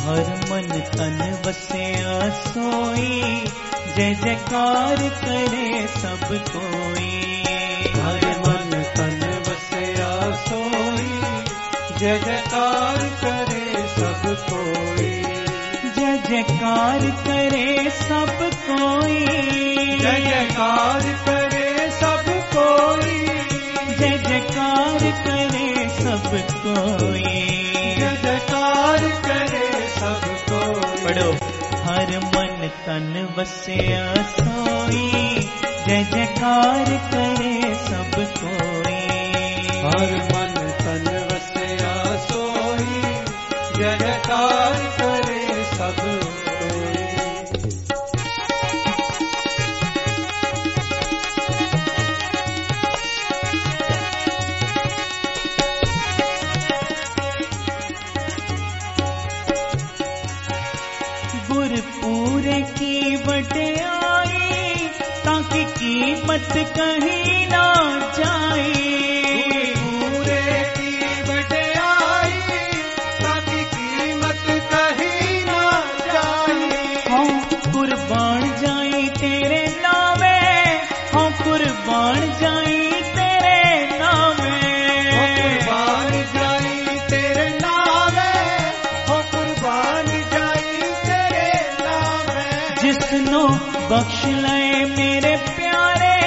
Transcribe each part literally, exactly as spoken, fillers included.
हर मन तन बसिया सोई, जय जयकार करे सब कोई। हर मन तन बसिया सोई, जय जयकार करे सब कोई। जय जयकार करे सब कोई, जय जयकार करे सब कोई। जय जयकार करे सब कोई। जय जयकार करे सब कोई। पढ़ो। हर मन तन बसिया सोई, जय जयकार करे सब कोई। हर मन तन बसिया सोई, जय जयकार करे सब कोई। गुरपुरे की वड्याई, ताकि कीमत कहीं ना जाए। गुरपुरे की वड्याई, ताकि कीमत कहीं ना जाए। हाँ कुर्बान जाई तेरे नामे, हाँ कुर्बान जाई तेरे नामे। कुर्बान जाई तेरे नामे, हो कुर्बान जाई तेरे नामे। जिसनो बख्श लए मेरे प्यारे,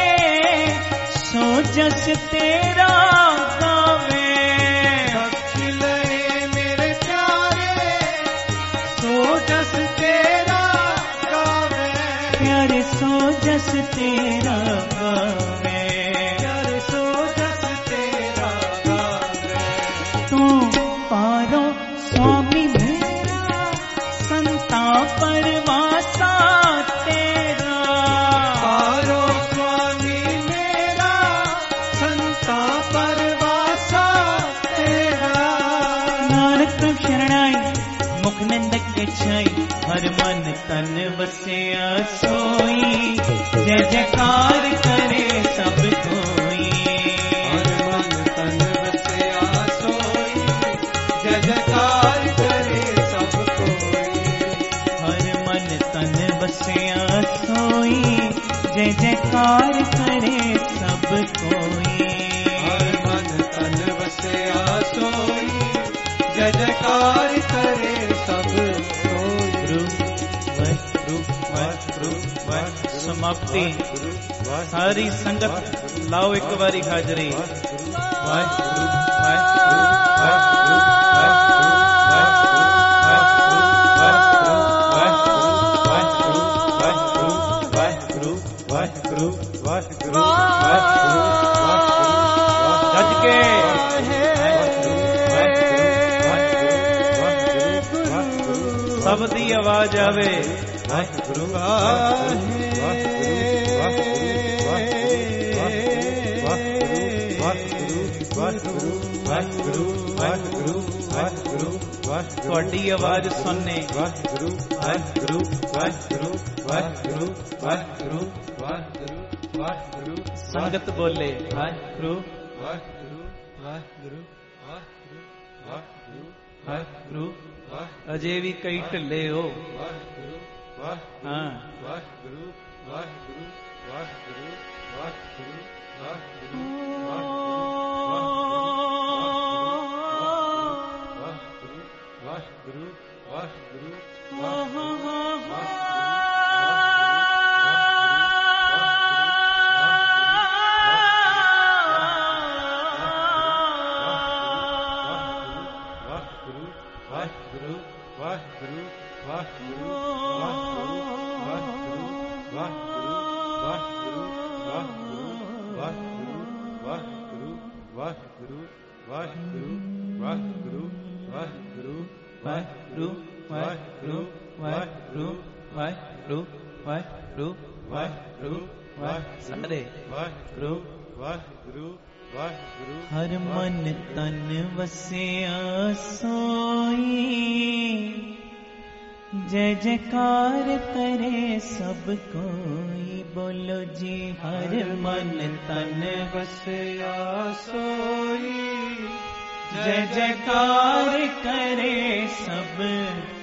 सो जस तेरा गावे। बख्श ले मेरे प्यारे, सो जस तेरा गावे। प्यारे सो जस तेरा गावे। प्यारे सो जस तेरा गावे। तू पारो स्वामी मेरा, संता परवासा तेरा। पारो स्वामी मेरा, संता परवासा तेरा। नानक शरणाई मुख निंदक के छाई, हर मन तन बसिया सोई, जय जयकार करे सब कोई। हर मन तन बसिया सोई, जय जयकार करे सब कोई। हर मन तन बसिया सोई, जय जयकार करे सब कोई। हर मन तन बसिया सोई, जय जयकार करे सब कोई। गुरु वाहिगुरु वाहिगुरु वाहिगुरु। समाप्ति। सारी संगत लाओ एक बारी हाजरी। वाहिगुरु वाहिगुरु वाहिगुरु वाहिगुरु वाहिगुरु वाहिगुरु वाहिगुरु वाहिगुरु वाहिगुरु वाहिगुरु जज के सब दी आवाज आवे। वाहिगुरु वाहिगुरु वाहिगुरु वाहिगुरु वाहिगुरु ਤੁਹਾਡੀ आवाज सुनने। वाहिगुरु वाहिगुरु वाहिगुरु वाहिगुरु वाहिगुरु वाहिगुरु वाहिगुरु। संगत बोले वाहिगुरु वाहिगुरु वाहिगुरु वाहिगुरु वाहिगुरु वाहिगुरु। अजे भी कई ढिले हो। वाहिगुरु वाहिगुरु वाहिगुरु वाहिगुरु वाहिगुरु वाहिगुरु वाहिगुरु वाहिगुरु वाहिगुरु हर मन तन वसिया सोई, जय जयकार करे सब कोई। बोलो जी हर मन तन वसिया सोई, जय जयकार करे सब